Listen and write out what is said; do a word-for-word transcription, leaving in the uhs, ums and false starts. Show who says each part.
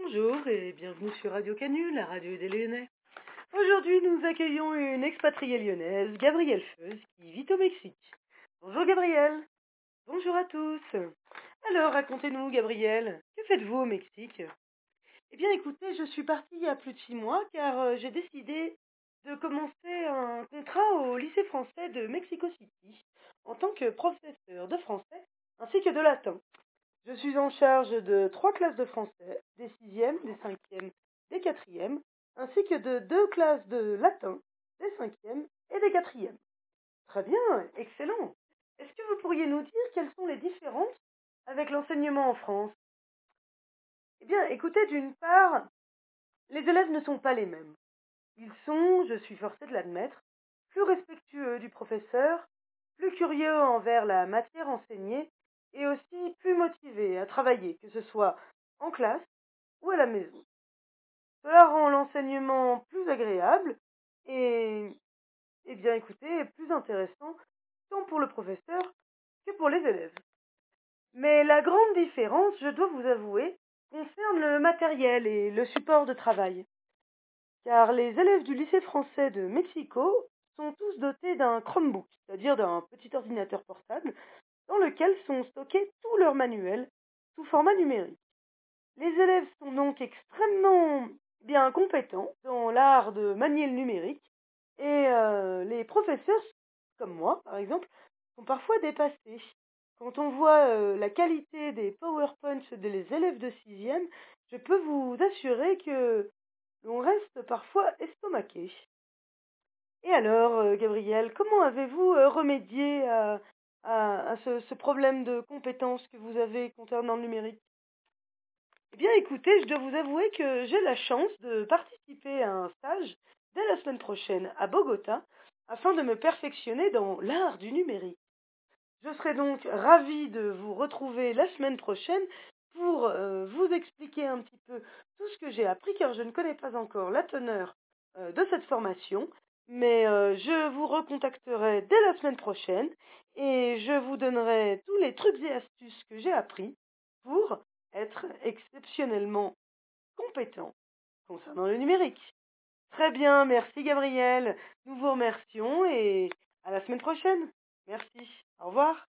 Speaker 1: Bonjour et bienvenue sur Radio Canu, la radio des Lyonnais. Aujourd'hui, nous accueillons une expatriée lyonnaise, Gabrielle Feuz, qui vit au Mexique. Bonjour Gabrielle. Bonjour à tous. Alors, racontez-nous Gabrielle, que faites-vous au Mexique? Eh bien écoutez, je suis partie il y a plus de six mois car euh, j'ai décidé de commencer un contrat au lycée français de Mexico City en tant que professeur de français ainsi que de latin. Je suis en charge de trois classes de français, des sixièmes, des cinquièmes, des quatrièmes, ainsi que de deux classes de latin, des cinquièmes et des quatrièmes. Très bien, excellent. Est-ce que vous pourriez nous dire quelles sont les différences avec l'enseignement en France? Eh bien, écoutez, d'une part, les élèves ne sont pas les mêmes. Ils sont, je suis forcée de l'admettre, plus respectueux du professeur, plus curieux envers la matière enseignée et aussi plus motivés à travailler, que ce soit en classe ou à la maison. Cela rend l'enseignement plus agréable et, eh bien écoutez, plus intéressant tant pour le professeur que pour les élèves. Mais la grande différence, je dois vous avouer, concerne le matériel et le support de travail. Car les élèves du lycée français de Mexico sont tous dotés d'un Chromebook, c'est-à-dire d'un petit ordinateur portable, dans lequel sont stockés tous leurs manuels sous format numérique. Les élèves sont donc extrêmement bien compétents dans l'art de manier le numérique, et euh, les professeurs, comme moi par exemple, sont parfois dépassés. Quand on voit euh, la qualité des PowerPoints des élèves de sixième, je peux vous assurer que l'on reste parfois estomaqué. Et alors, euh, Gabrielle, comment avez-vous euh, remédié à, à, à ce, ce problème de compétences que vous avez concernant le numérique? Eh bien, écoutez, je dois vous avouer que j'ai la chance de participer à un stage dès la semaine prochaine à Bogota afin de me perfectionner dans l'art du numérique. Je serai donc ravie de vous retrouver la semaine prochaine pour euh, vous expliquer un petit peu tout ce que j'ai appris car je ne connais pas encore la teneur euh, de cette formation, mais euh, je vous recontacterai dès la semaine prochaine et je vous donnerai tous les trucs et astuces que j'ai appris pour être exceptionnellement compétent concernant le numérique. Très bien, merci Gabriel. Nous vous remercions et à la semaine prochaine. Merci. Au revoir.